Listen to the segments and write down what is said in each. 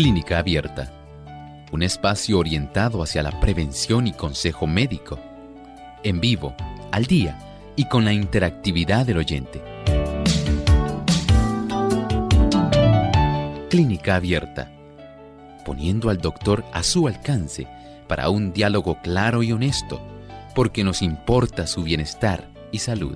Clínica Abierta, un espacio orientado hacia la prevención y consejo médico, en vivo, al día y con la interactividad del oyente. Clínica Abierta, poniendo al doctor a su alcance para un diálogo claro y honesto, porque nos importa su bienestar y salud.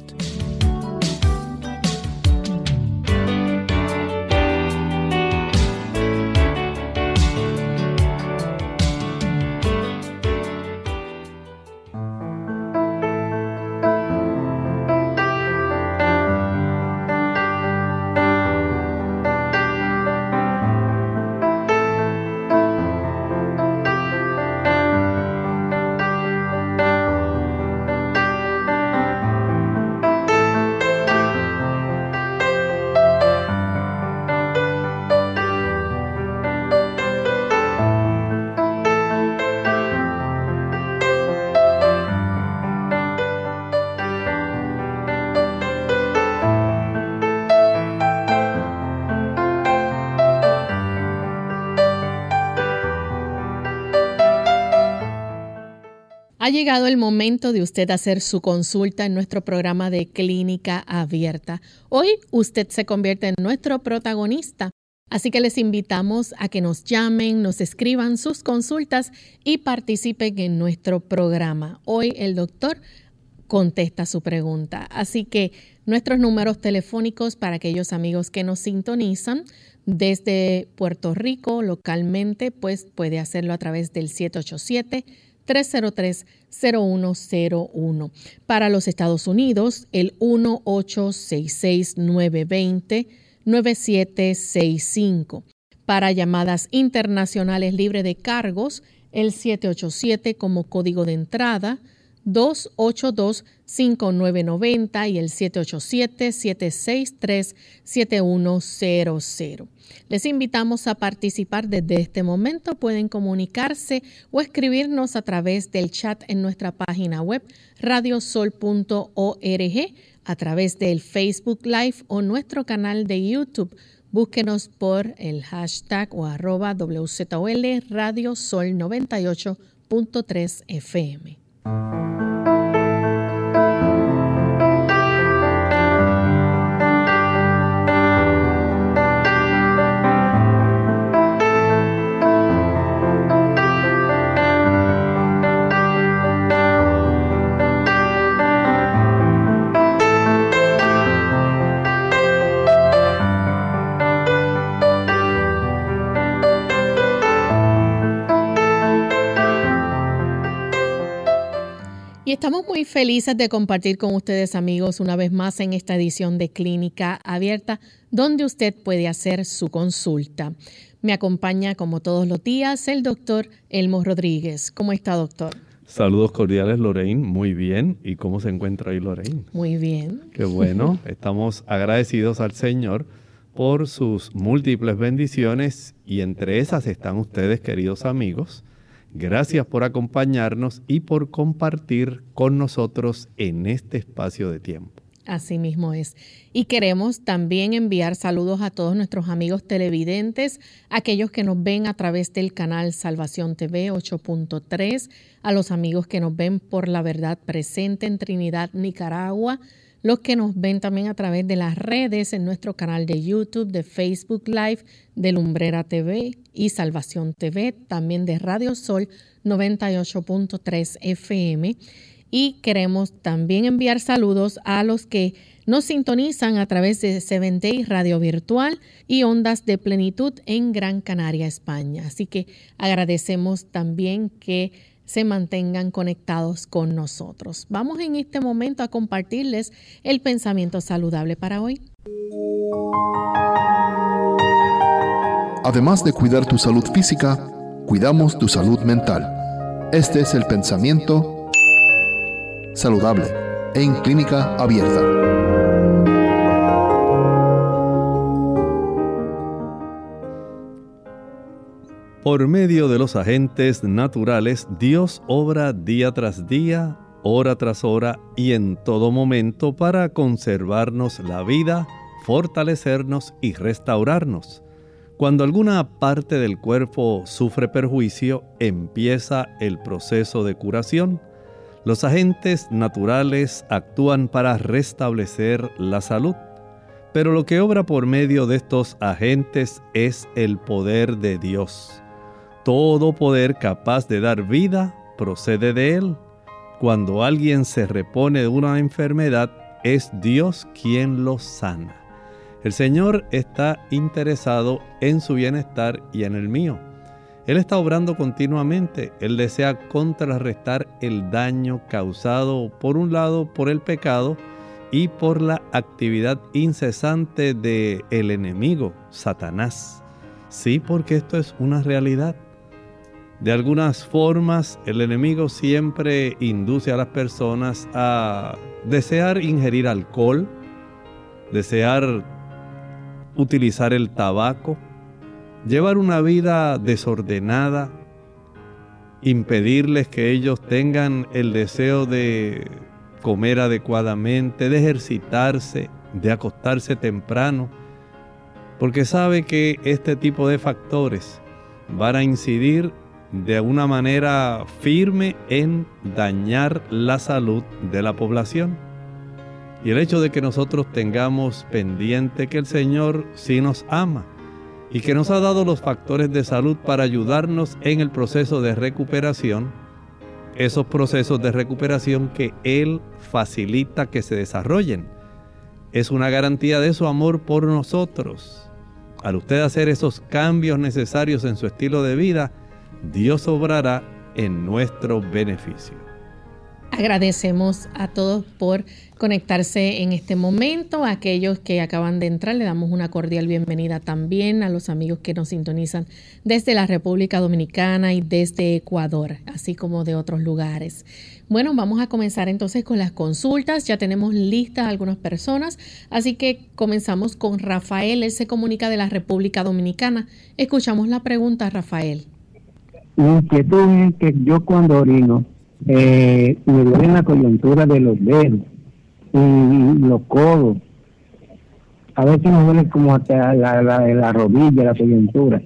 Ha llegado el momento de usted hacer su consulta en nuestro programa de Clínica Abierta. Hoy usted se convierte en nuestro protagonista, así que les invitamos a que nos llamen, nos escriban sus consultas y participen en nuestro programa. Hoy el doctor contesta su pregunta, así que nuestros números telefónicos para aquellos amigos que nos sintonizan desde Puerto Rico localmente, pues puede hacerlo a través del 787-303-0101. Para los Estados Unidos, el 1-866-920-9765. Para llamadas internacionales libre de cargos, el 787 como código de entrada, 282-5990 y el 787-763-7100. Les invitamos a participar desde este momento. Pueden comunicarse o escribirnos a través del chat en nuestra página web radiosol.org, a través del Facebook Live o nuestro canal de YouTube. Búsquenos por el hashtag o @WZOL Radio Sol 98.3 FM. Y estamos muy felices de compartir con ustedes, amigos, una vez más en esta edición de Clínica Abierta, donde usted puede hacer su consulta. Me acompaña, como todos los días, el doctor Elmo Rodríguez. ¿Cómo está, doctor? Saludos cordiales, Lorraine. Muy bien. ¿Y cómo se encuentra ahí, Lorraine? Muy bien. Qué bueno. Estamos agradecidos al Señor por sus múltiples bendiciones y entre esas están ustedes, queridos amigos. Gracias por acompañarnos y por compartir con nosotros en este espacio de tiempo. Así mismo es. Y queremos también enviar saludos a todos nuestros amigos televidentes, aquellos que nos ven a través del canal Salvación TV 8.3, a los amigos que nos ven por La Verdad Presente en Trinidad, Nicaragua, los que nos ven también a través de las redes en nuestro canal de YouTube, de Facebook Live, de Lumbrera TV y Salvación TV, también de Radio Sol 98.3 FM. Y queremos también enviar saludos a los que nos sintonizan a través de Seventh Day Radio Virtual y Ondas de Plenitud en Gran Canaria, España. Así que agradecemos también que se mantengan conectados con nosotros. Vamos en este momento a compartirles el pensamiento saludable para hoy. Además de cuidar tu salud física, cuidamos tu salud mental. Este es el pensamiento saludable en Clínica Abierta. Por medio de los agentes naturales, Dios obra día tras día, hora tras hora y en todo momento para conservarnos la vida, fortalecernos y restaurarnos. Cuando alguna parte del cuerpo sufre perjuicio, empieza el proceso de curación. Los agentes naturales actúan para restablecer la salud, pero lo que obra por medio de estos agentes es el poder de Dios. Todo poder capaz de dar vida procede de Él. Cuando alguien se repone de una enfermedad, es Dios quien lo sana. El Señor está interesado en su bienestar y en el mío. Él está obrando continuamente. Él desea contrarrestar el daño causado, por un lado, por el pecado y por la actividad incesante del enemigo, Satanás. Sí, porque esto es una realidad. De algunas formas, el enemigo siempre induce a las personas a desear ingerir alcohol, desear utilizar el tabaco, llevar una vida desordenada, impedirles que ellos tengan el deseo de comer adecuadamente, de ejercitarse, de acostarse temprano, porque sabe que este tipo de factores van a incidir de una manera firme en dañar la salud de la población. Y el hecho de que nosotros tengamos pendiente que el Señor sí nos ama y que nos ha dado los factores de salud para ayudarnos en el proceso de recuperación, esos procesos de recuperación que Él facilita que se desarrollen, es una garantía de su amor por nosotros. Al usted hacer esos cambios necesarios en su estilo de vida, Dios obrará en nuestro beneficio. Agradecemos a todos por conectarse en este momento. A aquellos que acaban de entrar, le damos una cordial bienvenida también a los amigos que nos sintonizan desde la República Dominicana y desde Ecuador, así como de otros lugares. Bueno, vamos a comenzar entonces con las consultas. Ya tenemos listas algunas personas, así que comenzamos con Rafael. Él se comunica de la República Dominicana. Escuchamos la pregunta, Rafael. Mi inquietud es que yo cuando orino, me duele la coyuntura de los dedos y los codos. A veces me duele como hasta la rodilla, la coyuntura.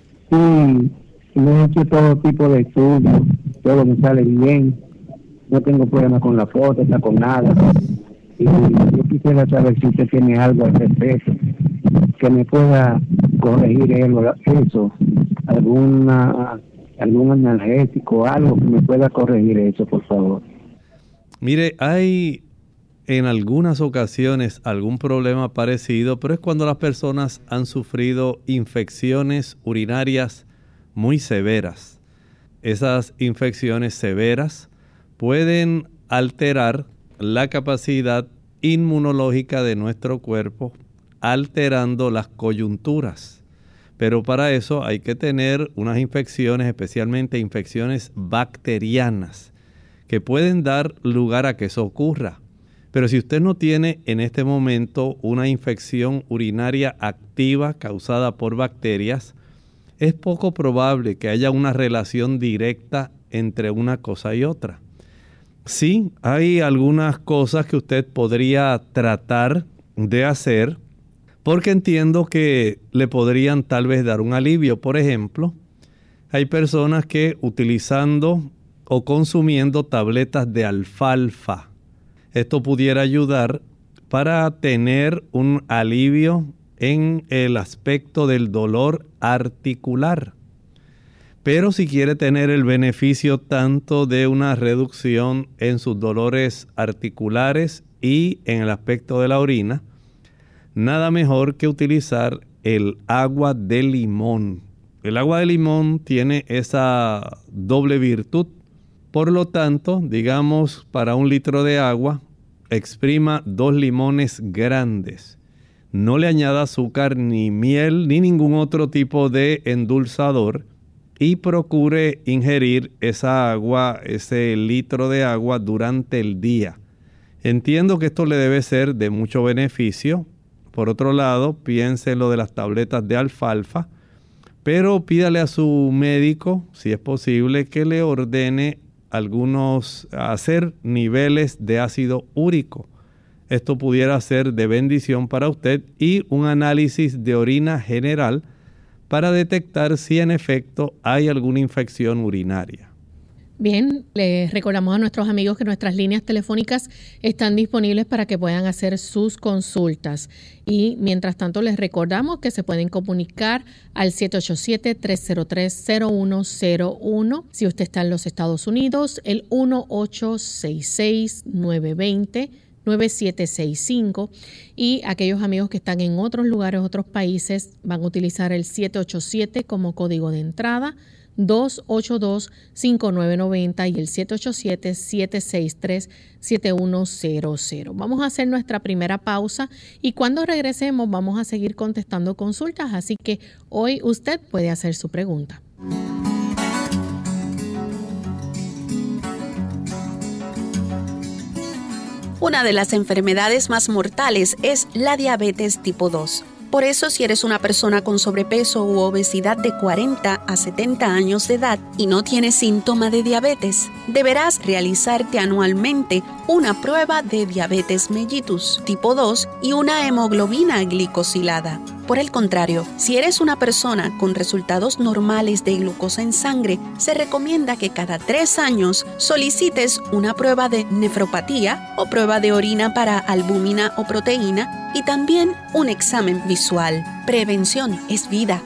Y me he hecho todo tipo de estudios, todo me sale bien. No tengo problemas con la próstata, con nada. Y yo quisiera saber si usted tiene algo al respecto que me pueda corregir eso, algún analgésico, algo que me pueda corregir eso, por favor. Mire, hay en algunas ocasiones algún problema parecido, pero es cuando las personas han sufrido infecciones urinarias muy severas. Esas infecciones severas pueden alterar la capacidad inmunológica de nuestro cuerpo, alterando las coyunturas. Pero para eso hay que tener unas infecciones, especialmente infecciones bacterianas, que pueden dar lugar a que eso ocurra. Pero si usted no tiene en este momento una infección urinaria activa causada por bacterias, es poco probable que haya una relación directa entre una cosa y otra. Sí, hay algunas cosas que usted podría tratar de hacer, porque entiendo que le podrían tal vez dar un alivio. Por ejemplo, hay personas que utilizando o consumiendo tabletas de alfalfa, esto pudiera ayudar para tener un alivio en el aspecto del dolor articular. Pero si quiere tener el beneficio tanto de una reducción en sus dolores articulares y en el aspecto de la orina, nada mejor que utilizar el agua de limón. El agua de limón tiene esa doble virtud. Por lo tanto, digamos, para 1 litro de agua, exprima 2 limones grandes. No le añada azúcar, ni miel, ni ningún otro tipo de endulzador. Y procure ingerir esa agua, ese litro de agua durante el día. Entiendo que esto le debe ser de mucho beneficio. Por otro lado, piense en lo de las tabletas de alfalfa, pero pídale a su médico, si es posible, que le ordene hacer niveles de ácido úrico. Esto pudiera ser de bendición para usted y un análisis de orina general para detectar si en efecto hay alguna infección urinaria. Bien, les recordamos a nuestros amigos que nuestras líneas telefónicas están disponibles para que puedan hacer sus consultas. Y mientras tanto les recordamos que se pueden comunicar al 787-303-0101. Si usted está en los Estados Unidos, el 1-866-920-9765. Y aquellos amigos que están en otros lugares, otros países, van a utilizar el 787 como código de entrada, 282-5990 y el 787-763-7100. Vamos a hacer nuestra primera pausa y cuando regresemos vamos a seguir contestando consultas, así que hoy usted puede hacer su pregunta. Una de las enfermedades más mortales es la diabetes tipo 2. Por eso, si eres una persona con sobrepeso u obesidad de 40 a 70 años de edad y no tienes síntoma de diabetes, deberás realizarte anualmente una prueba de diabetes mellitus tipo 2 y una hemoglobina glicosilada. Por el contrario, si eres una persona con resultados normales de glucosa en sangre, se recomienda que cada 3 años solicites una prueba de nefropatía o prueba de orina para albúmina o proteína y también un examen visual. Prevención es vida.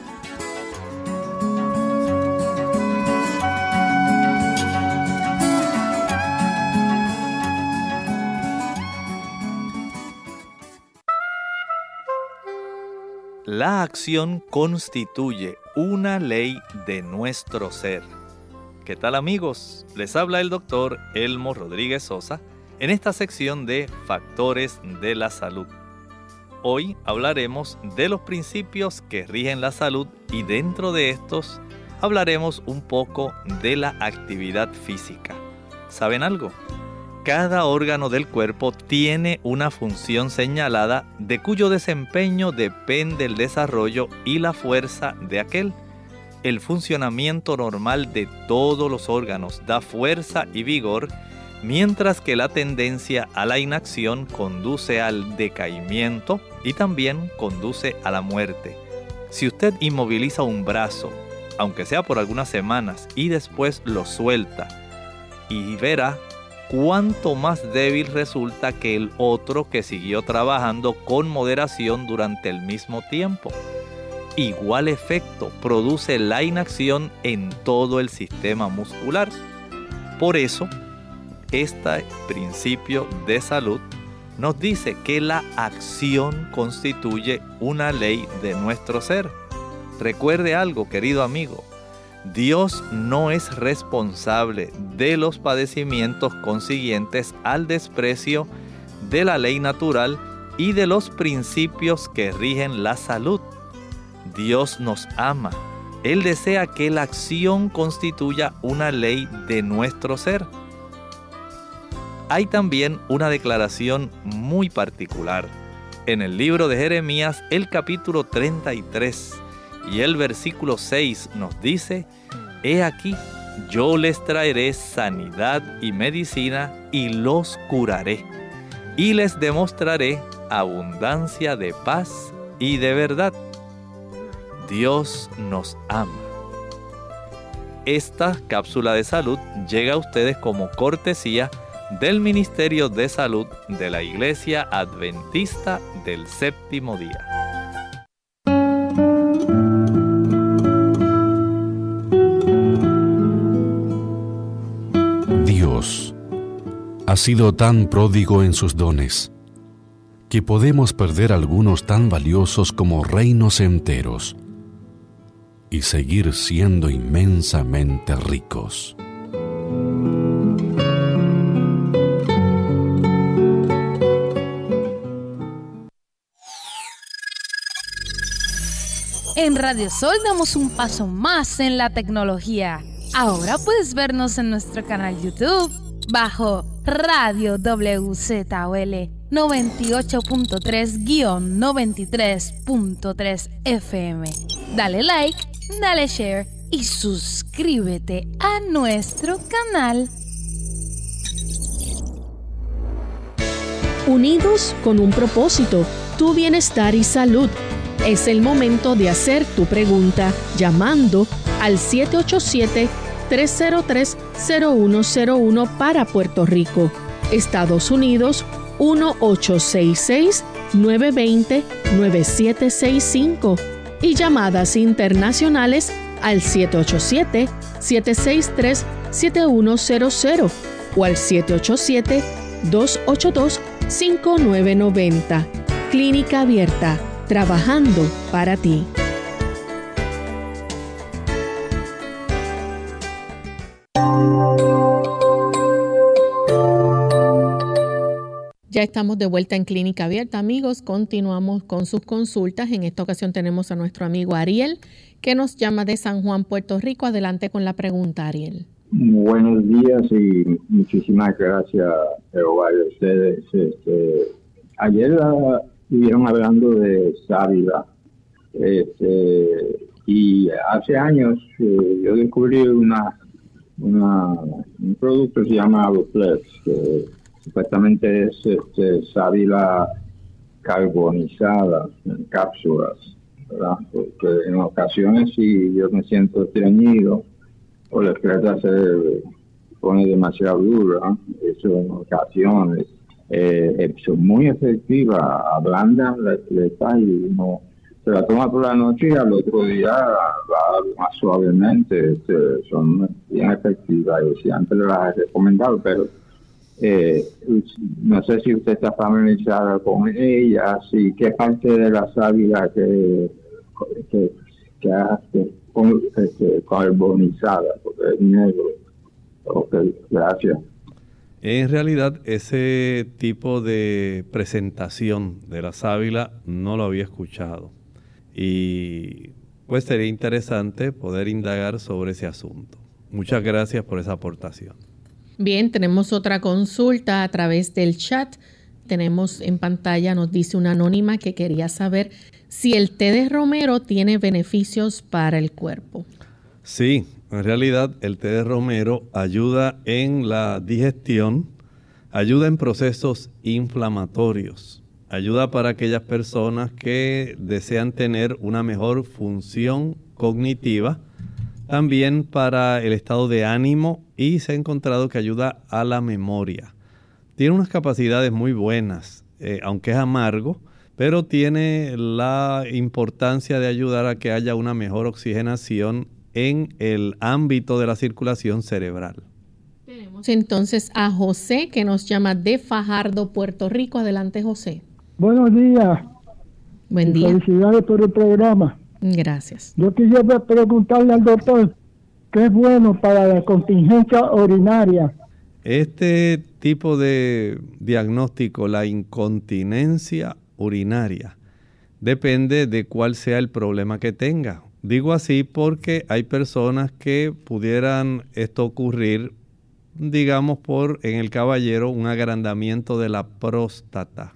La acción constituye una ley de nuestro ser. ¿Qué tal, amigos? Les habla el doctor Elmo Rodríguez Sosa en esta sección de Factores de la Salud. Hoy hablaremos de los principios que rigen la salud y dentro de estos hablaremos un poco de la actividad física. ¿Saben algo? Cada órgano del cuerpo tiene una función señalada de cuyo desempeño depende el desarrollo y la fuerza de aquel. El funcionamiento normal de todos los órganos da fuerza y vigor, mientras que la tendencia a la inacción conduce al decaimiento y también conduce a la muerte. Si usted inmoviliza un brazo, aunque sea por algunas semanas, y después lo suelta, y verá cuánto más débil resulta que el otro que siguió trabajando con moderación durante el mismo tiempo. Igual efecto produce la inacción en todo el sistema muscular. Por eso, este principio de salud nos dice que la acción constituye una ley de nuestro ser. Recuerde algo, querido amigo. Dios no es responsable de los padecimientos consiguientes al desprecio de la ley natural y de los principios que rigen la salud. Dios nos ama. Él desea que la acción constituya una ley de nuestro ser. Hay también una declaración muy particular. En el libro de Jeremías, el capítulo 33, y el versículo 6 nos dice: He aquí, yo les traeré sanidad y medicina y los curaré, y les demostraré abundancia de paz y de verdad. Dios nos ama. Esta cápsula de salud llega a ustedes como cortesía del Ministerio de Salud de la Iglesia Adventista del Séptimo Día. Dios ha sido tan pródigo en sus dones que podemos perder algunos tan valiosos como reinos enteros y seguir siendo inmensamente ricos. En Radio Sol damos un paso más en la tecnología. Ahora puedes vernos en nuestro canal YouTube bajo Radio WZOL 98.3-93.3 FM. Dale like, dale share y suscríbete a nuestro canal. Unidos con un propósito, tu bienestar y salud. Es el momento de hacer tu pregunta llamando al 787-303-0101 para Puerto Rico, Estados Unidos 1866-920-9765 y llamadas internacionales al 787-763-7100 o al 787-282-5990. Clínica Abierta, trabajando para ti. Ya estamos de vuelta en Clínica Abierta, amigos. Continuamos con sus consultas. En esta ocasión tenemos a nuestro amigo Ariel, que nos llama de San Juan, Puerto Rico. Adelante con la pregunta, Ariel. Buenos días y muchísimas gracias a ustedes. Ayer estuvieron hablando de sábila. Y hace años yo descubrí un producto que se llama Avoplex, que supuestamente es sábila carbonizada en cápsulas, ¿verdad? Porque en ocasiones si yo me siento estreñido o la creta se pone demasiado dura, eso en ocasiones es muy efectiva, ablanda la creta y uno se la toma por la noche y al otro día va más suavemente. Son bien efectivas y siempre las he recomendado, pero no sé si usted está familiarizada con ellas y qué parte de la sábila que hace carbonizada, porque es negro. Ok, gracias. En realidad, ese tipo de presentación de la sábila no lo había escuchado. Y pues sería interesante poder indagar sobre ese asunto. Muchas gracias por esa aportación. Bien, tenemos otra consulta a través del chat. Tenemos en pantalla, nos dice una anónima que quería saber si el té de romero tiene beneficios para el cuerpo. Sí, en realidad el té de romero ayuda en la digestión, ayuda en procesos inflamatorios, ayuda para aquellas personas que desean tener una mejor función cognitiva, también para el estado de ánimo y se ha encontrado que ayuda a la memoria. Tiene unas capacidades muy buenas, aunque es amargo, pero tiene la importancia de ayudar a que haya una mejor oxigenación en el ámbito de la circulación cerebral. Tenemos entonces a José, que nos llama de Fajardo, Puerto Rico. Adelante, José. Buenos días. Buen día. Felicidades por el programa. Gracias. Yo quisiera preguntarle al doctor qué es bueno para la contingencia urinaria. Este tipo de diagnóstico, la incontinencia urinaria, depende de cuál sea el problema que tenga. Digo así porque hay personas que pudieran esto ocurrir, digamos, por en el caballero un agrandamiento de la próstata.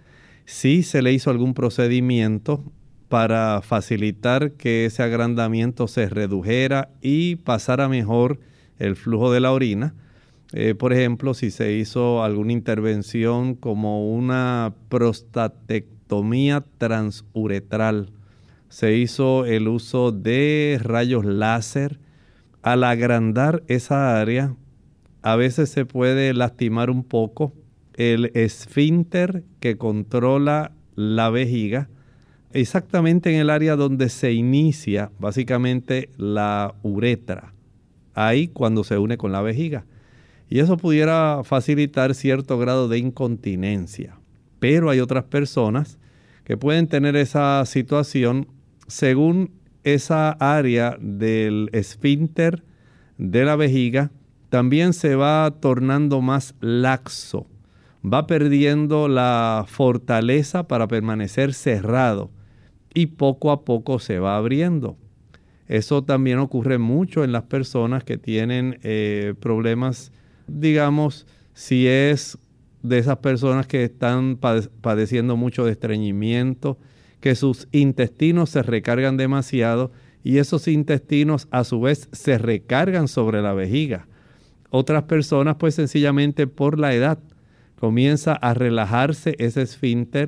Si se le hizo algún procedimiento para facilitar que ese agrandamiento se redujera y pasara mejor el flujo de la orina. Por ejemplo, si se hizo alguna intervención como una prostatectomía transuretral, se hizo el uso de rayos láser. Al agrandar esa área, a veces se puede lastimar un poco el esfínter que controla la vejiga, exactamente en el área donde se inicia básicamente la uretra, ahí cuando se une con la vejiga. Y eso pudiera facilitar cierto grado de incontinencia. Pero hay otras personas que pueden tener esa situación según esa área del esfínter de la vejiga también se va tornando más laxo, va perdiendo la fortaleza para permanecer cerrado y poco a poco se va abriendo. Eso también ocurre mucho en las personas que tienen problemas, digamos, si es de esas personas que están padeciendo mucho de estreñimiento, que sus intestinos se recargan demasiado y esos intestinos a su vez se recargan sobre la vejiga. Otras personas pues sencillamente por la edad comienza a relajarse ese esfínter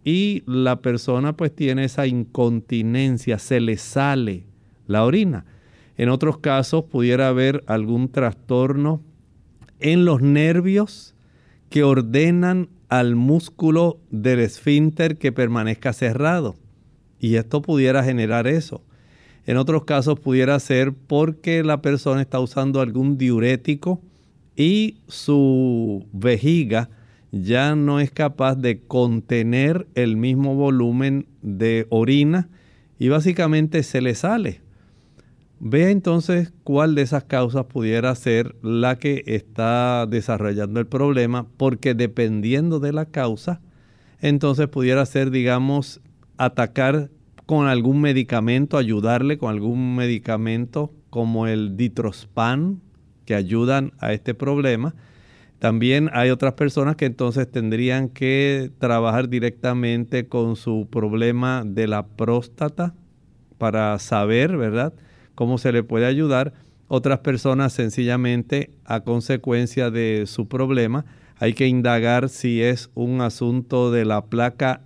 y la persona pues tiene esa incontinencia, se le sale la orina. En otros casos pudiera haber algún trastorno en los nervios que ordenan al músculo del esfínter que permanezca cerrado, y esto pudiera generar eso. En otros casos pudiera ser porque la persona está usando algún diurético y su vejiga ya no es capaz de contener el mismo volumen de orina y básicamente se le sale. Vea entonces cuál de esas causas pudiera ser la que está desarrollando el problema, porque dependiendo de la causa, entonces pudiera ser, digamos, atacar con algún medicamento, ayudarle con algún medicamento como el Ditrospan, que ayudan a este problema. También hay otras personas que entonces tendrían que trabajar directamente con su problema de la próstata para saber, ¿verdad?, cómo se le puede ayudar. Otras personas sencillamente a consecuencia de su problema hay que indagar si es un asunto de la placa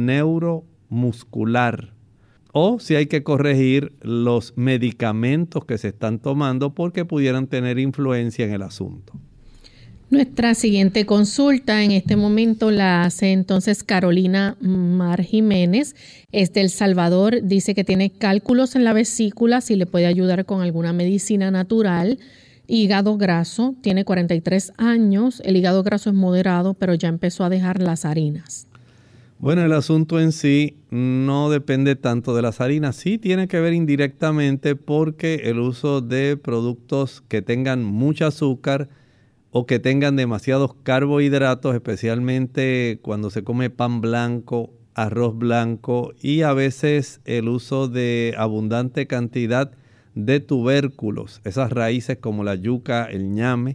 neuromuscular o si hay que corregir los medicamentos que se están tomando porque pudieran tener influencia en el asunto. Nuestra siguiente consulta en este momento la hace entonces Carolina Mar Jiménez, es de El Salvador, dice que tiene cálculos en la vesícula, si le puede ayudar con alguna medicina natural. Hígado graso, tiene 43 años, el hígado graso es moderado, pero ya empezó a dejar las harinas. Bueno, el asunto en sí no depende tanto de las harinas, sí tiene que ver indirectamente porque el uso de productos que tengan mucho azúcar o que tengan demasiados carbohidratos, especialmente cuando se come pan blanco, arroz blanco y a veces el uso de abundante cantidad de tubérculos, esas raíces como la yuca, el ñame,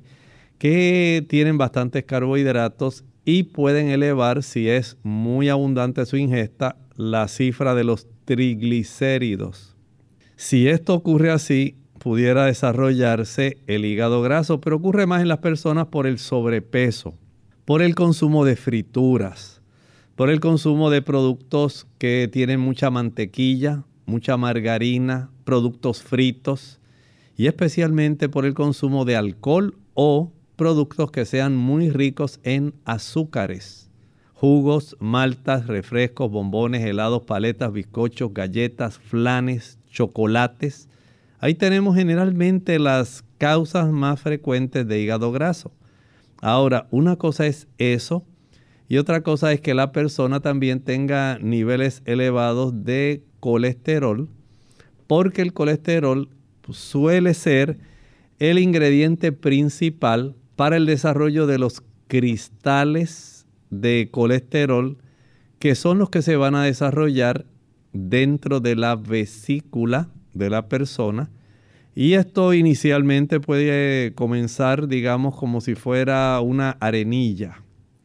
que tienen bastantes carbohidratos y pueden elevar, si es muy abundante su ingesta, la cifra de los triglicéridos. Si esto ocurre así, pudiera desarrollarse el hígado graso, pero ocurre más en las personas por el sobrepeso, por el consumo de frituras, por el consumo de productos que tienen mucha mantequilla, mucha margarina, productos fritos y especialmente por el consumo de alcohol o productos que sean muy ricos en azúcares, jugos, maltas, refrescos, bombones, helados, paletas, bizcochos, galletas, flanes, chocolates. Ahí tenemos generalmente las causas más frecuentes de hígado graso. Ahora, una cosa es eso y otra cosa es que la persona también tenga niveles elevados de colesterol, porque el colesterol suele ser el ingrediente principal para el desarrollo de los cristales de colesterol, que son los que se van a desarrollar dentro de la vesícula de la persona. Y esto inicialmente puede comenzar, digamos, como si fuera una arenilla.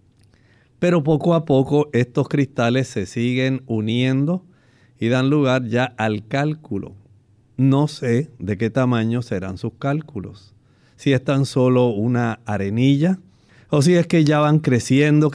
Pero poco a poco estos cristales se siguen uniendo y dan lugar ya al cálculo. No sé de qué tamaño serán sus cálculos. Si es tan solo una arenilla o si es que ya van creciendo.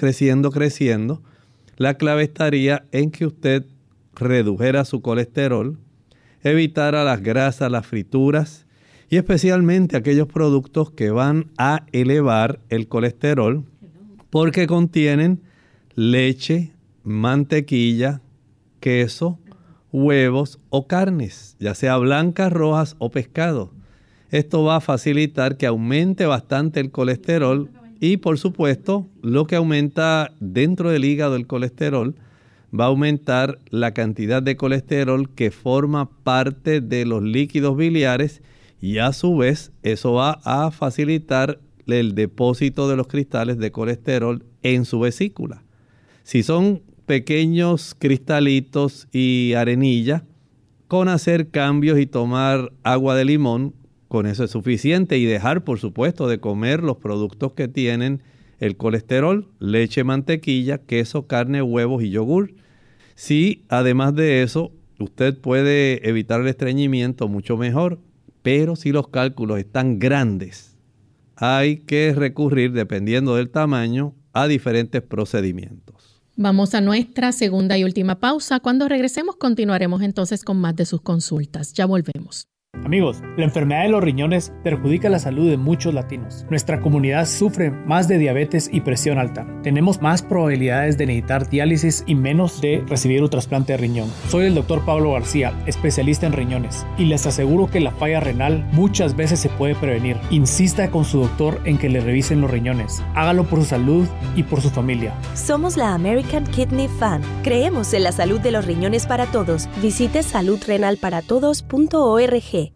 La clave estaría en que usted redujera su colesterol, evitara las grasas, las frituras y especialmente aquellos productos que van a elevar el colesterol porque contienen leche, mantequilla, queso, huevos o carnes, ya sea blancas, rojas o pescado. Esto va a facilitar que aumente bastante el colesterol y, por supuesto, lo que aumenta dentro del hígado el colesterol va a aumentar la cantidad de colesterol que forma parte de los líquidos biliares y a su vez eso va a facilitar el depósito de los cristales de colesterol en su vesícula. Si son pequeños cristalitos y arenilla, con hacer cambios y tomar agua de limón, con eso es suficiente y dejar, por supuesto, de comer los productos que tienen el colesterol, leche, mantequilla, queso, carne, huevos y yogur. Si además de eso usted puede evitar el estreñimiento, mucho mejor, pero si los cálculos están grandes, hay que recurrir, dependiendo del tamaño, a diferentes procedimientos. Vamos a nuestra segunda y última pausa. Cuando regresemos continuaremos entonces con más de sus consultas. Ya volvemos. Amigos, la enfermedad de los riñones perjudica la salud de muchos latinos. Nuestra comunidad sufre más de diabetes y presión alta. Tenemos más probabilidades de necesitar diálisis y menos de recibir un trasplante de riñón. Soy el Dr. Pablo García, especialista en riñones, y les aseguro que la falla renal muchas veces se puede prevenir. Insista con su doctor en que le revisen los riñones. Hágalo por su salud y por su familia. Somos la American Kidney Fund. Creemos en la salud de los riñones para todos. Visite saludrenalparatodos.org.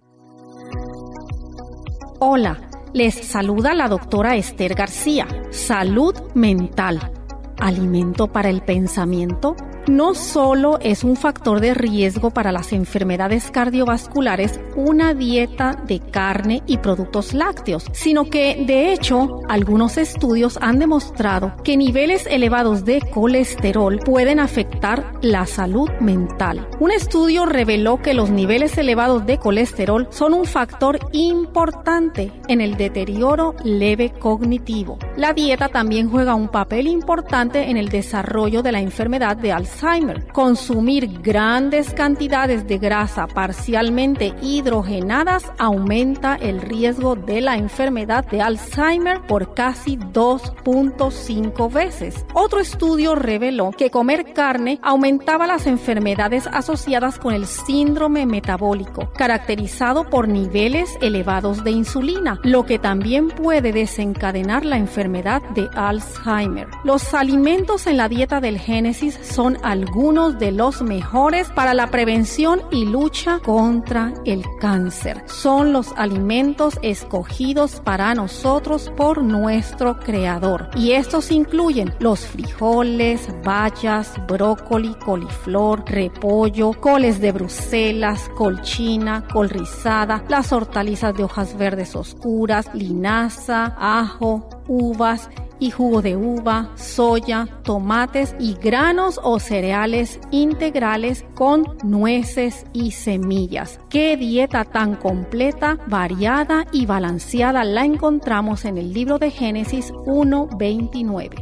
Hola, les saluda la doctora Esther García. Salud mental. ¿Alimento para el pensamiento? No solo es un factor de riesgo para las enfermedades cardiovasculares una dieta de carne y productos lácteos, sino que, de hecho, algunos estudios han demostrado que niveles elevados de colesterol pueden afectar la salud mental. Un estudio reveló que los niveles elevados de colesterol son un factor importante en el deterioro leve cognitivo. La dieta también juega un papel importante en el desarrollo de la enfermedad de Alzheimer. Consumir grandes cantidades de grasa parcialmente hidrogenadas aumenta el riesgo de la enfermedad de Alzheimer por casi 2.5 veces. Otro estudio reveló que comer carne aumentaba las enfermedades asociadas con el síndrome metabólico, caracterizado por niveles elevados de insulina, lo que también puede desencadenar la enfermedad de Alzheimer. Los alimentos en la dieta del Génesis son algunos de los mejores para la prevención y lucha contra el cáncer. Son los alimentos escogidos para nosotros por nuestro Creador. Y estos incluyen los frijoles, bayas, brócoli, coliflor, repollo, coles de Bruselas, col china, col rizada, las hortalizas de hojas verdes oscuras, linaza, ajo, uvas y jugo de uva, soya, tomates y granos o cereales integrales con nueces y semillas. ¡Qué dieta tan completa, variada y balanceada! La encontramos en el libro de Génesis 1:29.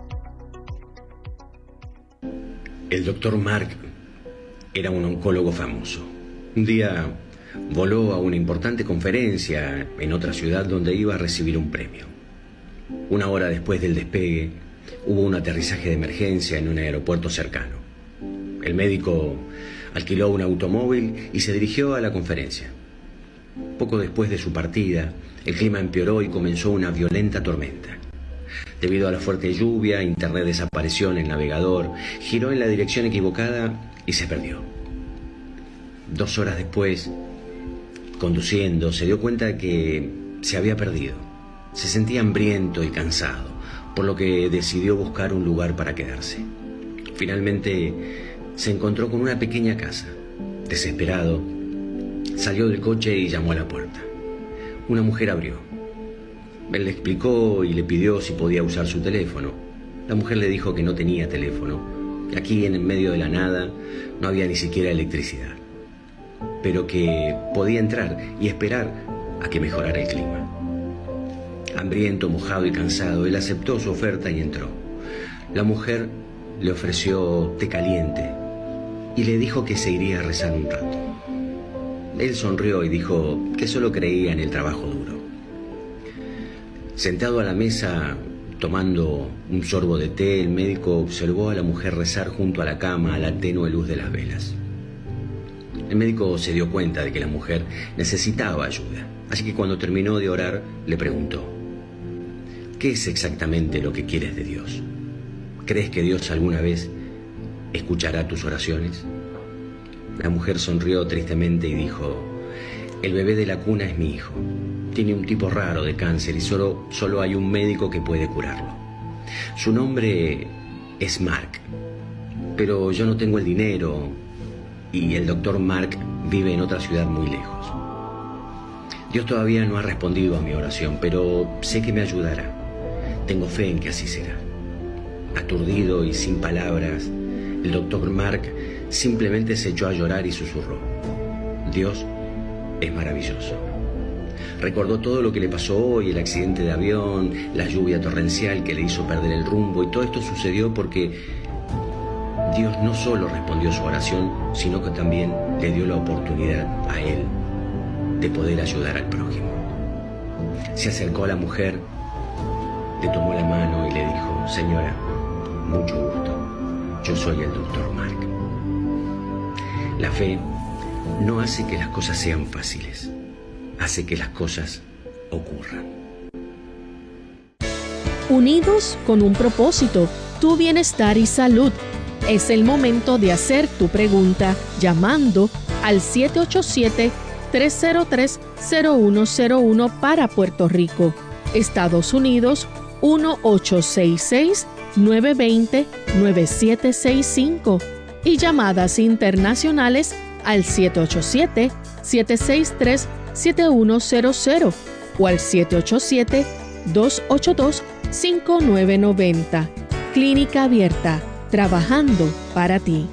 El doctor Mark era un oncólogo famoso. Un día voló a una importante conferencia en otra ciudad donde iba a recibir un premio. Una hora después del despegue, hubo un aterrizaje de emergencia en un aeropuerto cercano. El médico alquiló un automóvil y se dirigió a la conferencia. Poco después de su partida, el clima empeoró y comenzó una violenta tormenta. Debido a la fuerte lluvia, Internet desapareció en el navegador, giró en la dirección equivocada y se perdió. 2 horas después, conduciendo, se dio cuenta de que se había perdido. Se sentía hambriento y cansado, por lo que decidió buscar un lugar para quedarse. Finalmente se encontró con una pequeña casa. Desesperado, salió del coche y llamó a la puerta. Una mujer abrió. Él le explicó y le pidió si podía usar su teléfono. La mujer le dijo que no tenía teléfono, que aquí en el medio de la nada no había ni siquiera electricidad, pero que podía entrar y esperar a que mejorara el clima. Hambriento, mojado y cansado, él aceptó su oferta y entró. La mujer le ofreció té caliente y le dijo que se iría a rezar un rato. Él sonrió y dijo que solo creía en el trabajo duro. Sentado a la mesa, tomando un sorbo de té, el médico observó a la mujer rezar junto a la cama a la tenue luz de las velas. El médico se dio cuenta de que la mujer necesitaba ayuda, así que cuando terminó de orar, le preguntó: ¿qué es exactamente lo que quieres de Dios? ¿Crees que Dios alguna vez escuchará tus oraciones? La mujer sonrió tristemente y dijo: el bebé de la cuna es mi hijo. Tiene un tipo raro de cáncer y solo hay un médico que puede curarlo. Su nombre es Mark, pero yo no tengo el dinero y el doctor Mark vive en otra ciudad muy lejos. Dios todavía no ha respondido a mi oración, pero sé que me ayudará. Tengo fe en que así será. Aturdido y sin palabras, el doctor Mark simplemente se echó a llorar y susurró: Dios es maravilloso. Recordó todo lo que le pasó hoy, el accidente de avión, la lluvia torrencial que le hizo perder el rumbo, y todo esto sucedió porque Dios no solo respondió su oración, sino que también le dio la oportunidad a él de poder ayudar al prójimo. Se acercó a la mujer, le tomó la mano y le dijo: señora, mucho gusto, yo soy el doctor Mark. La fe no hace que las cosas sean fáciles, hace que las cosas ocurran. Unidos con un propósito, tu bienestar y salud. Es el momento de hacer tu pregunta llamando al 787-303-0101 para Puerto Rico, Estados Unidos 1-866-920-9765 y llamadas internacionales al 787-763-7100 o al 787-282-5990. Clínica Abierta, trabajando para ti.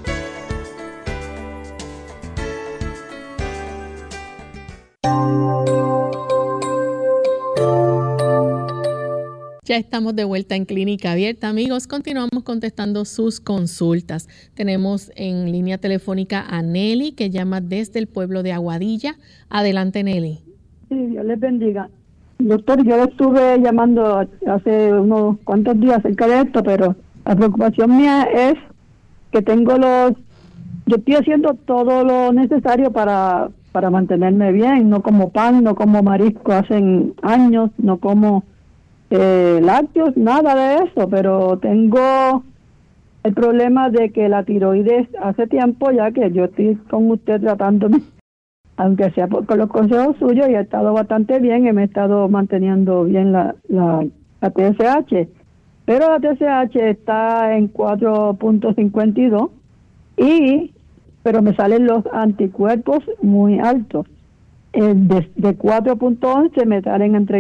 Ya estamos de vuelta en Clínica Abierta, amigos. Continuamos contestando sus consultas. Tenemos en línea telefónica a Nelly, que llama desde el pueblo de Aguadilla. Adelante, Nelly. Sí, Dios les bendiga. Doctor, yo le estuve llamando hace unos cuantos días acerca de esto, pero la preocupación mía es que yo estoy haciendo todo lo necesario para mantenerme bien. No como pan, no como marisco hace años, no como lácteos, nada de eso, pero tengo el problema de que la tiroides hace tiempo ya que yo estoy con usted tratándome, aunque sea con los consejos suyos, y he estado bastante bien, y me he estado manteniendo bien la TSH, pero la TSH está en 4.52 pero me salen los anticuerpos muy altos. De 4.11 me salen en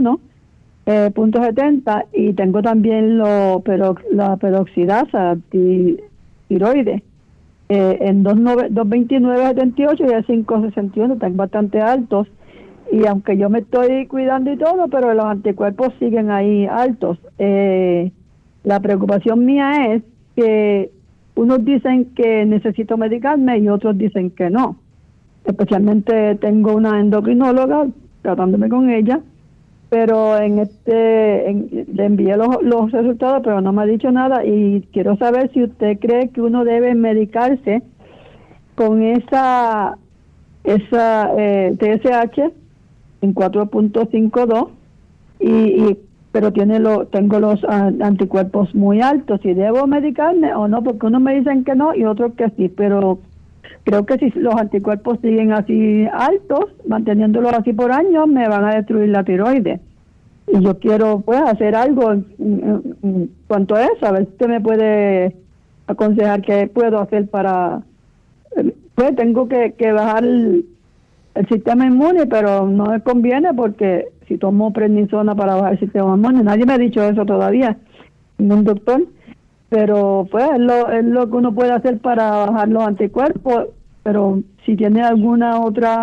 31.70 y tengo también la peroxidasa tiroides en 229.78 y a 5.61, están bastante altos, y aunque yo me estoy cuidando y todo, pero los anticuerpos siguen ahí altos. La preocupación mía es que unos dicen que necesito medicarme y otros dicen que no. Especialmente tengo una endocrinóloga tratándome con ella, pero le envié los resultados, pero no me ha dicho nada, y quiero saber si usted cree que uno debe medicarse con esa TSH en 4.52 pero tengo los anticuerpos muy altos, si debo medicarme o no, porque unos me dicen que no y otros que sí, pero creo que si los anticuerpos siguen así altos, manteniéndolos así por años, me van a destruir la tiroides. Y yo quiero hacer algo en cuanto a eso, a ver si usted me puede aconsejar qué puedo hacer para... tengo que bajar el sistema inmune, pero no me conviene porque si tomo prednisona para bajar el sistema inmune, nadie me ha dicho eso todavía, ningún doctor, pero es lo que uno puede hacer para bajar los anticuerpos, pero si tiene alguna otra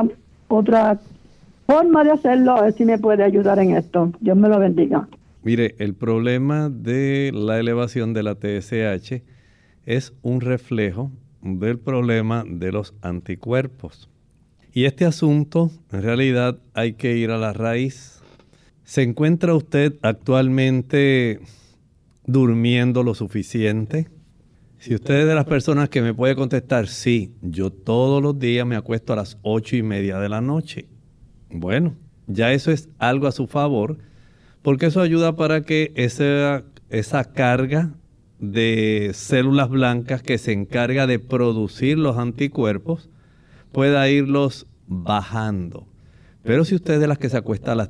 forma de hacerlo, a ver si me puede ayudar en esto. Dios me lo bendiga. Mire, el problema de la elevación de la TSH es un reflejo del problema de los anticuerpos. Y este asunto, en realidad, hay que ir a la raíz. ¿Se encuentra usted actualmente durmiendo lo suficiente? Si usted es de las personas que me puede contestar, sí, yo todos los días me acuesto a las 8:30 de la noche. Bueno, ya eso es algo a su favor, porque eso ayuda para que esa carga de células blancas que se encarga de producir los anticuerpos pueda irlos bajando. Pero si usted es de las que se acuesta a las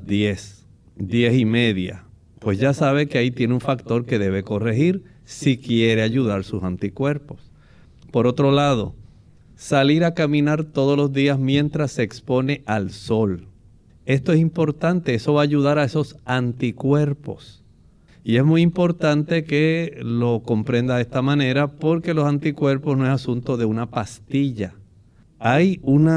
10:30, pues ya sabe que ahí tiene un factor que debe corregir si quiere ayudar sus anticuerpos. Por otro lado, salir a caminar todos los días mientras se expone al sol. Esto es importante, eso va a ayudar a esos anticuerpos. Y es muy importante que lo comprenda de esta manera, porque los anticuerpos no es asunto de una pastilla. Hay un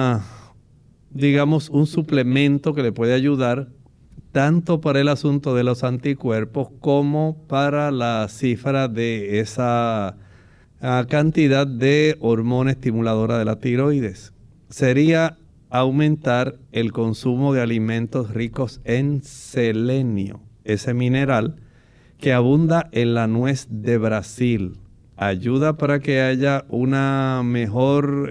suplemento que le puede ayudar tanto para el asunto de los anticuerpos como para la cifra de esa cantidad de hormona estimuladora de la tiroides. Sería aumentar el consumo de alimentos ricos en selenio, ese mineral que abunda en la nuez de Brasil. Ayuda para que haya una mejor,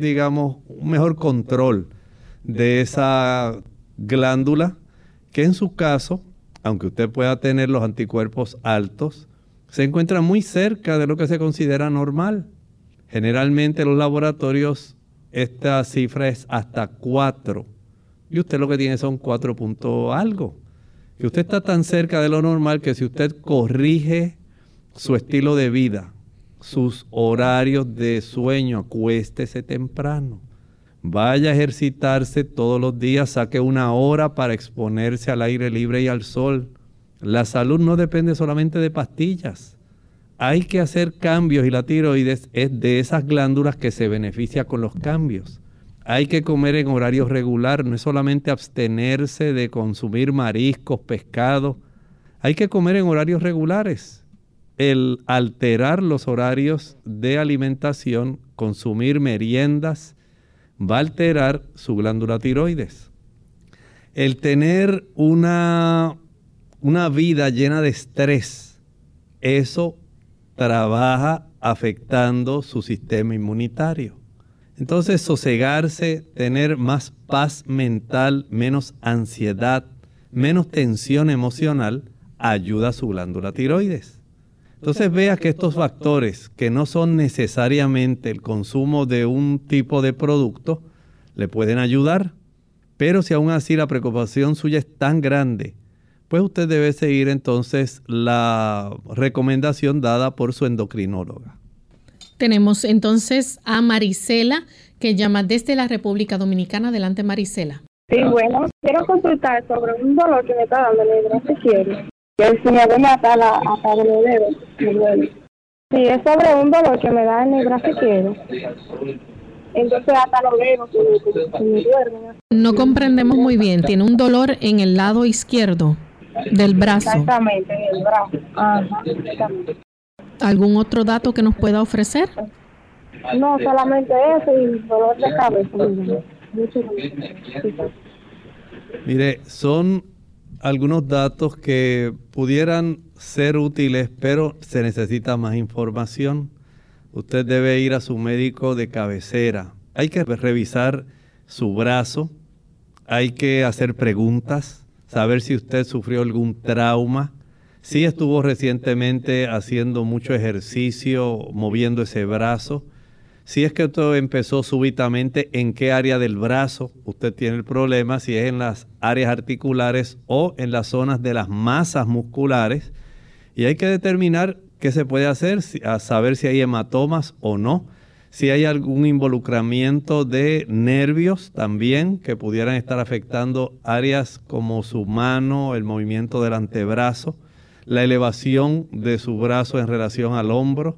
un mejor control de esa glándula, que en su caso, aunque usted pueda tener los anticuerpos altos, se encuentra muy cerca de lo que se considera normal. Generalmente en los laboratorios esta cifra es hasta 4. Y usted lo que tiene son 4 puntos algo. Y usted está tan cerca de lo normal que si usted corrige su estilo de vida, sus horarios de sueño, acuéstese temprano, vaya a ejercitarse todos los días, saque 1 hora para exponerse al aire libre y al sol. La salud no depende solamente de pastillas. Hay que hacer cambios y la tiroides es de esas glándulas que se beneficia con los cambios. Hay que comer en horario regular, no es solamente abstenerse de consumir mariscos, pescado. Hay que comer en horarios regulares. El alterar los horarios de alimentación, consumir meriendas, va a alterar su glándula tiroides. El tener una vida llena de estrés, eso trabaja afectando su sistema inmunitario. Entonces, sosegarse, tener más paz mental, menos ansiedad, menos tensión emocional, ayuda a su glándula tiroides. Entonces, vea que estos factores, que no son necesariamente el consumo de un tipo de producto, le pueden ayudar. Pero si aún así la preocupación suya es tan grande, pues usted debe seguir entonces la recomendación dada por su endocrinóloga. Tenemos entonces a Marisela, que llama desde la República Dominicana. Adelante, Marisela. Sí, bueno, quiero consultar sobre un dolor que me está dando en el brazo izquierdo. Que se me duele hasta los dedos. Me duele. Sí, es sobre un dolor que me da en el brazo izquierdo. Entonces hasta los dedos se me duermen. No comprendemos muy bien. Tiene un dolor en el lado izquierdo del brazo. Exactamente, en el brazo. Ajá, exactamente. ¿Algún otro dato que nos pueda ofrecer? No, solamente eso y dolor de cabeza. Mucho dolor. Mire, son algunos datos que pudieran ser útiles, pero se necesita más información. Usted debe ir a su médico de cabecera. Hay que revisar su brazo, hay que hacer preguntas, saber si usted sufrió algún trauma, si estuvo recientemente haciendo mucho ejercicio, moviendo ese brazo, si es que esto empezó súbitamente, en qué área del brazo usted tiene el problema, si es en las áreas articulares o en las zonas de las masas musculares. Y hay que determinar qué se puede hacer, a saber si hay hematomas o no, si hay algún involucramiento de nervios también que pudieran estar afectando áreas como su mano, el movimiento del antebrazo, la elevación de su brazo en relación al hombro,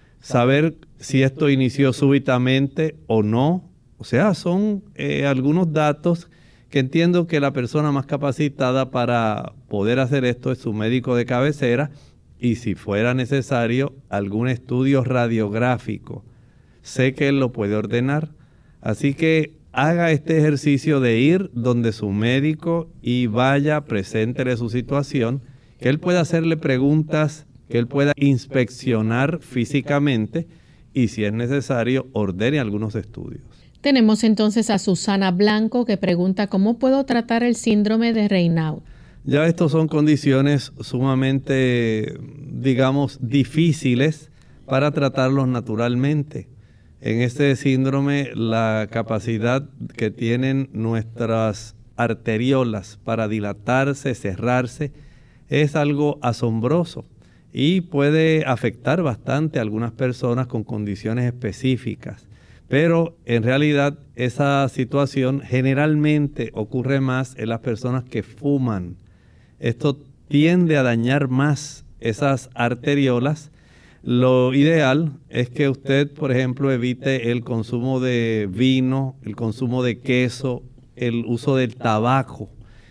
saber si esto inició súbitamente o no. O sea, son algunos datos que entiendo que la persona más capacitada para poder hacer esto es su médico de cabecera, y si fuera necesario algún estudio radiográfico, sé que él lo puede ordenar. Así que haga este ejercicio de ir donde su médico y vaya, preséntele su situación, que él pueda hacerle preguntas, que él pueda inspeccionar físicamente y si es necesario ordene algunos estudios. Tenemos entonces a Susana Blanco que pregunta ¿cómo puedo tratar el síndrome de Raynaud? Ya estos son condiciones sumamente, digamos, difíciles para tratarlos naturalmente. En este síndrome, la capacidad que tienen nuestras arteriolas para dilatarse, cerrarse, es algo asombroso y puede afectar bastante a algunas personas con condiciones específicas. Pero en realidad esa situación generalmente ocurre más en las personas que fuman. Esto tiende a dañar más esas arteriolas. Lo ideal es que usted, por ejemplo, evite el consumo de vino, el consumo de queso, el uso del tabaco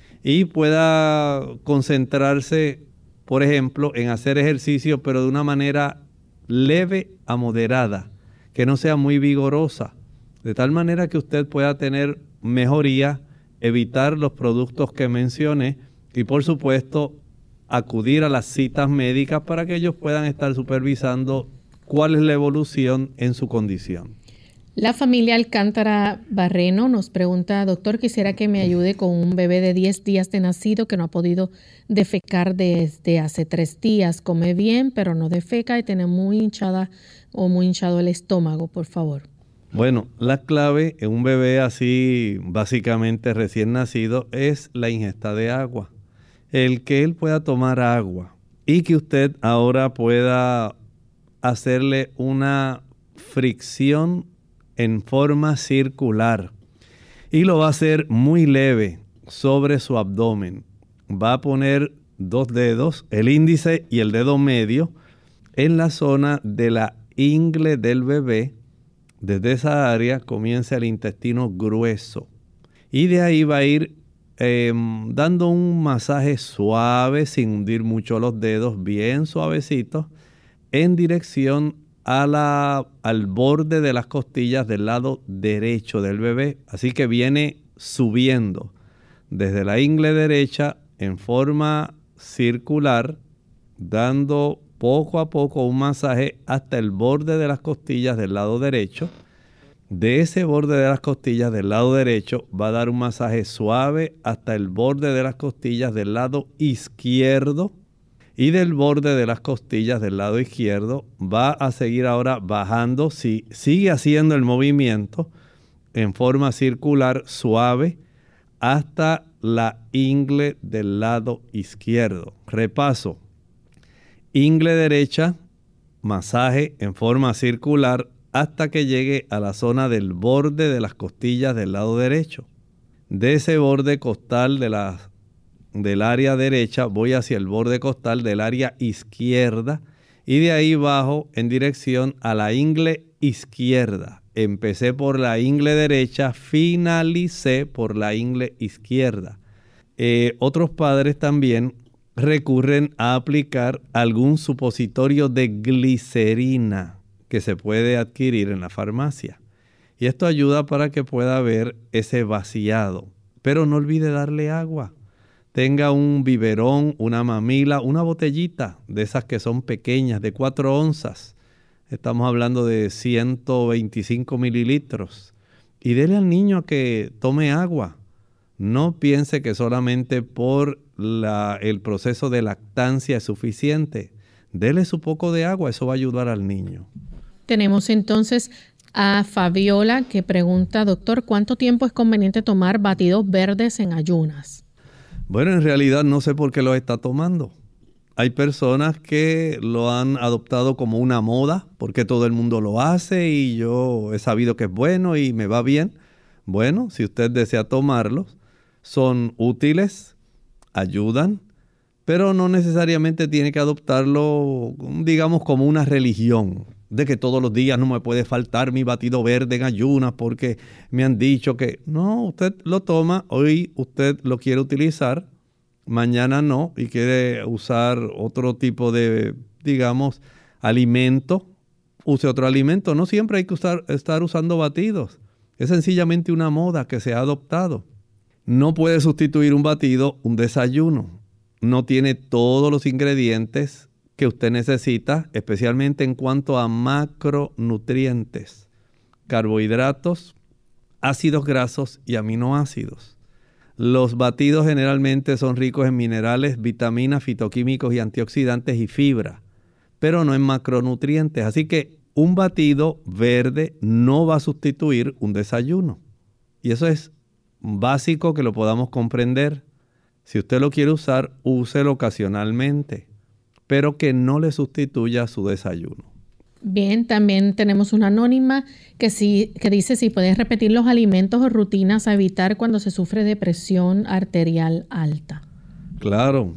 y pueda concentrarse, por ejemplo, en hacer ejercicio, pero de una manera leve a moderada, que no sea muy vigorosa, de tal manera que usted pueda tener mejoría, evitar los productos que mencioné y por supuesto acudir a las citas médicas para que ellos puedan estar supervisando cuál es la evolución en su condición. La familia Alcántara Barreno nos pregunta, doctor, quisiera que me ayude con un bebé de 10 días de nacido que no ha podido defecar desde hace 3 días. Come bien, pero no defeca y tiene muy hinchado el estómago, por favor. Bueno, la clave en un bebé así, básicamente recién nacido, es la ingesta de agua. El que él pueda tomar agua y que usted ahora pueda hacerle una fricción en forma circular. Y lo va a hacer muy leve sobre su abdomen. Va a poner 2 dedos, el índice y el dedo medio, en la zona de la ingle del bebé. Desde esa área comienza el intestino grueso. Y de ahí va a ir dando un masaje suave, sin hundir mucho los dedos, bien suavecitos, en dirección al borde de las costillas del lado derecho del bebé. Así que viene subiendo desde la ingle derecha en forma circular, dando poco a poco un masaje hasta el borde de las costillas del lado derecho. De ese borde de las costillas del lado derecho va a dar un masaje suave hasta el borde de las costillas del lado izquierdo. Y del borde de las costillas del lado izquierdo va a seguir ahora bajando, si sigue haciendo el movimiento en forma circular suave hasta la ingle del lado izquierdo. Repaso. Ingle derecha, masaje en forma circular hasta que llegue a la zona del borde de las costillas del lado derecho. De ese borde costal del área derecha voy hacia el borde costal del área izquierda y de ahí bajo en dirección a la ingle izquierda. Empecé por la ingle derecha, finalicé por la ingle izquierda. Otros padres también recurren a aplicar algún supositorio de glicerina que se puede adquirir en la farmacia. Y esto ayuda para que pueda haber ese vaciado. Pero no olvide darle agua. Tenga un biberón, una mamila, una botellita de esas que son pequeñas, de 4 onzas. Estamos hablando de 125 mililitros. Y dele al niño que tome agua. No piense que solamente por el proceso de lactancia es suficiente. Dele su poco de agua, eso va a ayudar al niño. Tenemos entonces a Fabiola que pregunta, doctor, ¿cuánto tiempo es conveniente tomar batidos verdes en ayunas? Bueno, en realidad no sé por qué lo está tomando. Hay personas que lo han adoptado como una moda, porque todo el mundo lo hace y yo he sabido que es bueno y me va bien. Bueno, si usted desea tomarlos, son útiles, ayudan, pero no necesariamente tiene que adoptarlo, digamos, como una religión, de que todos los días no me puede faltar mi batido verde en ayunas porque me han dicho que no, usted lo toma, hoy usted lo quiere utilizar, mañana no, y quiere usar otro tipo de, digamos, alimento, use otro alimento. No siempre hay que estar usando batidos. Es sencillamente una moda que se ha adoptado. No puede sustituir un batido un desayuno. No tiene todos los ingredientes que usted necesita, especialmente en cuanto a macronutrientes, carbohidratos, ácidos grasos y aminoácidos. Los batidos generalmente son ricos en minerales, vitaminas, fitoquímicos y antioxidantes y fibra, pero no en macronutrientes. Así que un batido verde no va a sustituir un desayuno. Y eso es básico que lo podamos comprender. Si usted lo quiere usar, úselo ocasionalmente, pero que no le sustituya su desayuno. Bien, también tenemos una anónima que dice si puedes repetir los alimentos o rutinas a evitar cuando se sufre de presión arterial alta. Claro.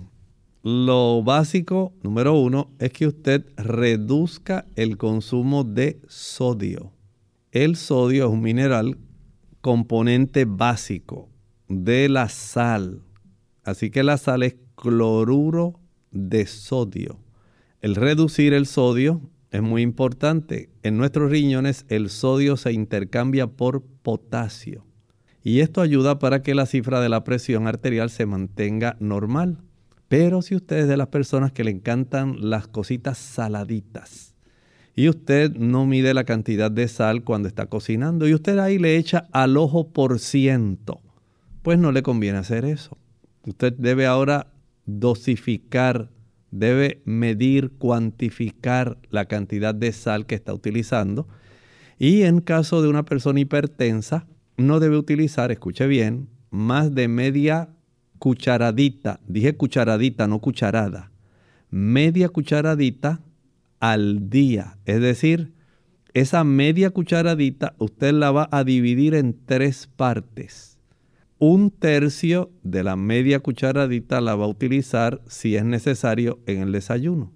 Lo básico, número 1, es que usted reduzca el consumo de sodio. El sodio es un mineral componente básico de la sal. Así que la sal es cloruro de sodio. El reducir el sodio es muy importante. En nuestros riñones el sodio se intercambia por potasio. Y esto ayuda para que la cifra de la presión arterial se mantenga normal. Pero si usted es de las personas que le encantan las cositas saladitas y usted no mide la cantidad de sal cuando está cocinando y usted ahí le echa al ojo por ciento, pues no le conviene hacer eso. Usted debe ahora dosificar, debe medir, cuantificar la cantidad de sal que está utilizando. Y en caso de una persona hipertensa, no debe utilizar, escuche bien, más de media cucharadita. Dije cucharadita, no cucharada. Media cucharadita al día. Es decir, esa media cucharadita usted la va a dividir en 3 partes. 1/3 de la media cucharadita la va a utilizar si es necesario en el desayuno.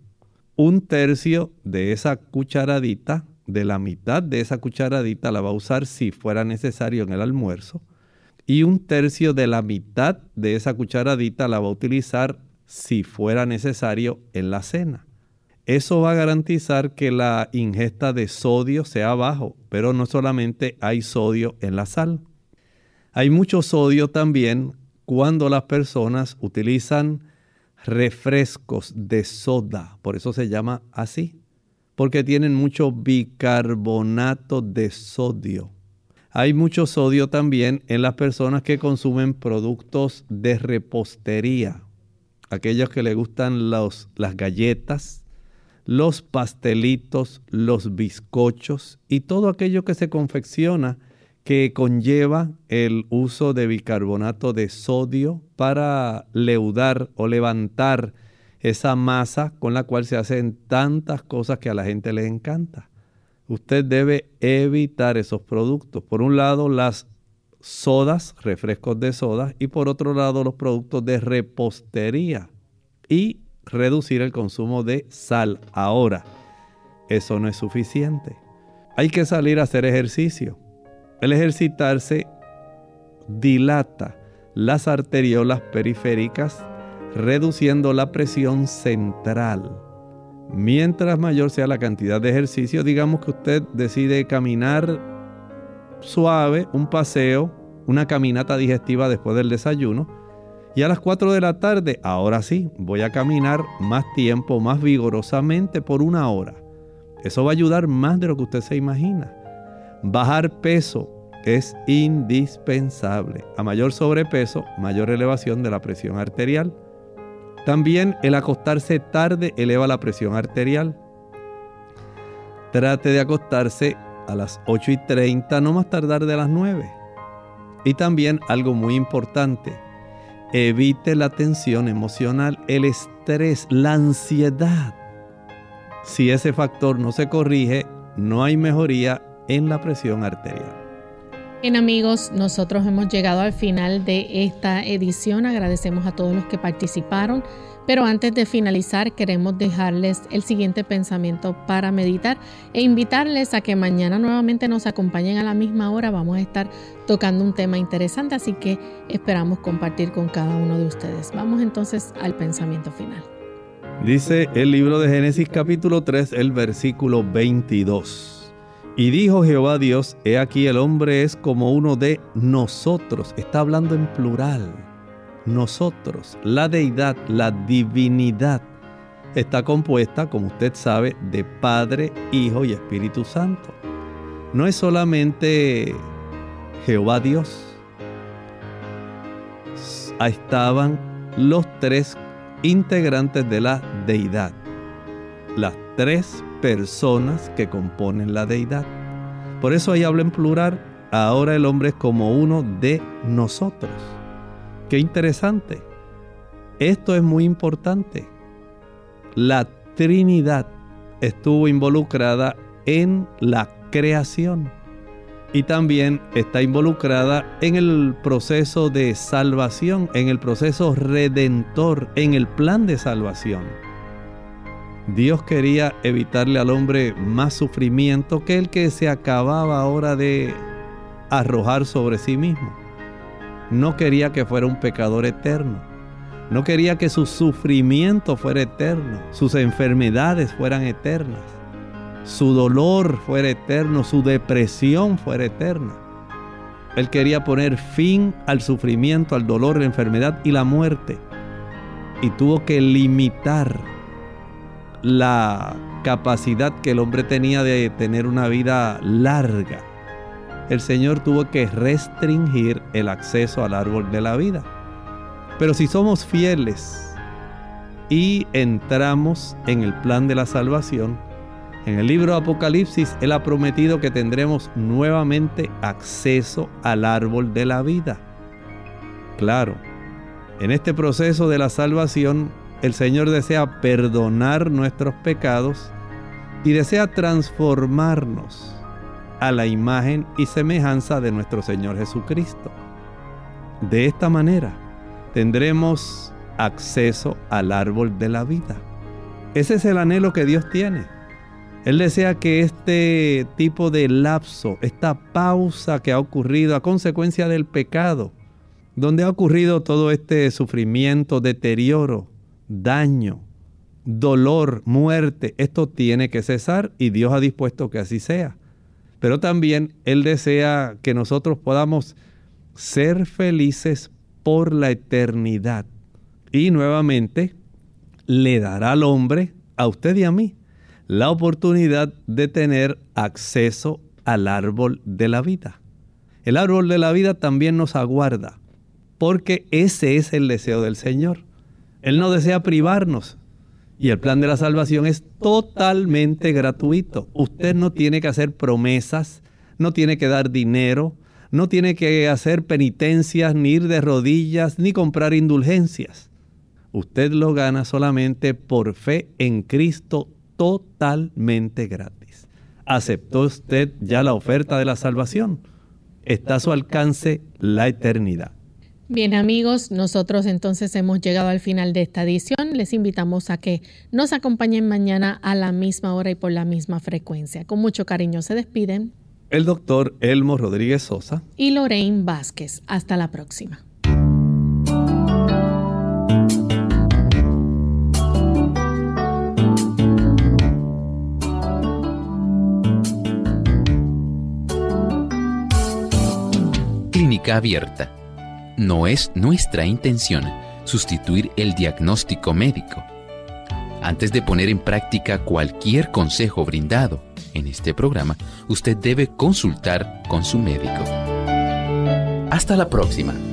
1/3 de esa cucharadita, de la mitad de esa cucharadita la va a usar si fuera necesario en el almuerzo. Y 1/3 de la mitad de esa cucharadita la va a utilizar si fuera necesario en la cena. Eso va a garantizar que la ingesta de sodio sea bajo, pero no solamente hay sodio en la sal. Hay mucho sodio también cuando las personas utilizan refrescos de soda, por eso se llama así, porque tienen mucho bicarbonato de sodio. Hay mucho sodio también en las personas que consumen productos de repostería, aquellos que les gustan las galletas, los pastelitos, los bizcochos y todo aquello que se confecciona que conlleva el uso de bicarbonato de sodio para leudar o levantar esa masa con la cual se hacen tantas cosas que a la gente les encanta. Usted debe evitar esos productos. Por un lado, las sodas, refrescos de soda, y por otro lado, los productos de repostería. Y reducir el consumo de sal. Ahora, eso no es suficiente. Hay que salir a hacer ejercicio. El ejercitarse dilata las arteriolas periféricas, reduciendo la presión central. Mientras mayor sea la cantidad de ejercicio, digamos que usted decide caminar suave, un paseo, una caminata digestiva después del desayuno, y a las 4 de la tarde, ahora sí, voy a caminar más tiempo, más vigorosamente por 1 hora. Eso va a ayudar más de lo que usted se imagina. Bajar peso es indispensable. A mayor sobrepeso, mayor elevación de la presión arterial. También el acostarse tarde eleva la presión arterial. Trate de acostarse a las 8:30, no más tardar de las 9. Y también algo muy importante, evite la tensión emocional, el estrés, la ansiedad. Si ese factor no se corrige, no hay mejoría en la presión arterial. Bien, amigos, nosotros hemos llegado al final de esta edición. Agradecemos a todos los que participaron, pero antes de finalizar queremos dejarles el siguiente pensamiento para meditar e invitarles a que mañana nuevamente nos acompañen a la misma hora. Vamos a estar tocando un tema interesante, así que esperamos compartir con cada uno de ustedes. Vamos entonces al pensamiento final. Dice el libro de Génesis capítulo 3, el versículo 22. Y dijo Jehová Dios, he aquí el hombre es como uno de nosotros. Está hablando en plural. Nosotros, la deidad, la divinidad, está compuesta, como usted sabe, de Padre, Hijo y Espíritu Santo. No es solamente Jehová Dios. Estaban los 3 integrantes de la deidad. Las 3 personas que componen la deidad. Por eso ahí habla en plural. Ahora el hombre es como uno de nosotros. Qué interesante. Esto es muy importante. La Trinidad estuvo involucrada en la creación y también está involucrada en el proceso de salvación, en el proceso redentor, en el plan de salvación. Dios quería evitarle al hombre más sufrimiento que el que se acababa ahora de arrojar sobre sí mismo. No quería que fuera un pecador eterno. No quería que su sufrimiento fuera eterno, sus enfermedades fueran eternas. su dolor fuera eterno, su depresión fuera eterna. Él quería poner fin al sufrimiento, al dolor, la enfermedad y la muerte. Y tuvo que limitar la capacidad que el hombre tenía de tener una vida larga. El Señor tuvo que restringir el acceso al árbol de la vida. Pero si somos fieles y entramos en el plan de la salvación, en el libro de Apocalipsis, Él ha prometido que tendremos nuevamente acceso al árbol de la vida. Claro, en este proceso de la salvación, el Señor desea perdonar nuestros pecados y desea transformarnos a la imagen y semejanza de nuestro Señor Jesucristo. De esta manera, tendremos acceso al árbol de la vida. Ese es el anhelo que Dios tiene. Él desea que este tipo de lapso, esta pausa que ha ocurrido a consecuencia del pecado, donde ha ocurrido todo este sufrimiento, deterioro, daño, dolor, muerte, esto tiene que cesar y Dios ha dispuesto que así sea. Pero también Él desea que nosotros podamos ser felices por la eternidad. Y nuevamente le dará al hombre, a usted y a mí, la oportunidad de tener acceso al árbol de la vida. El árbol de la vida también nos aguarda, porque ese es el deseo del Señor. Él no desea privarnos. Y el plan de la salvación es totalmente gratuito. Usted no tiene que hacer promesas, no tiene que dar dinero, no tiene que hacer penitencias, ni ir de rodillas, ni comprar indulgencias. Usted lo gana solamente por fe en Cristo, totalmente gratis. ¿Aceptó usted ya la oferta de la salvación? Está a su alcance la eternidad. Bien, amigos, nosotros entonces hemos llegado al final de esta edición. Les invitamos a que nos acompañen mañana a la misma hora y por la misma frecuencia. Con mucho cariño se despiden el doctor Elmo Rodríguez Sosa y Lorraine Vázquez. Hasta la próxima. Clínica Abierta. No es nuestra intención sustituir el diagnóstico médico. Antes de poner en práctica cualquier consejo brindado en este programa, usted debe consultar con su médico. Hasta la próxima.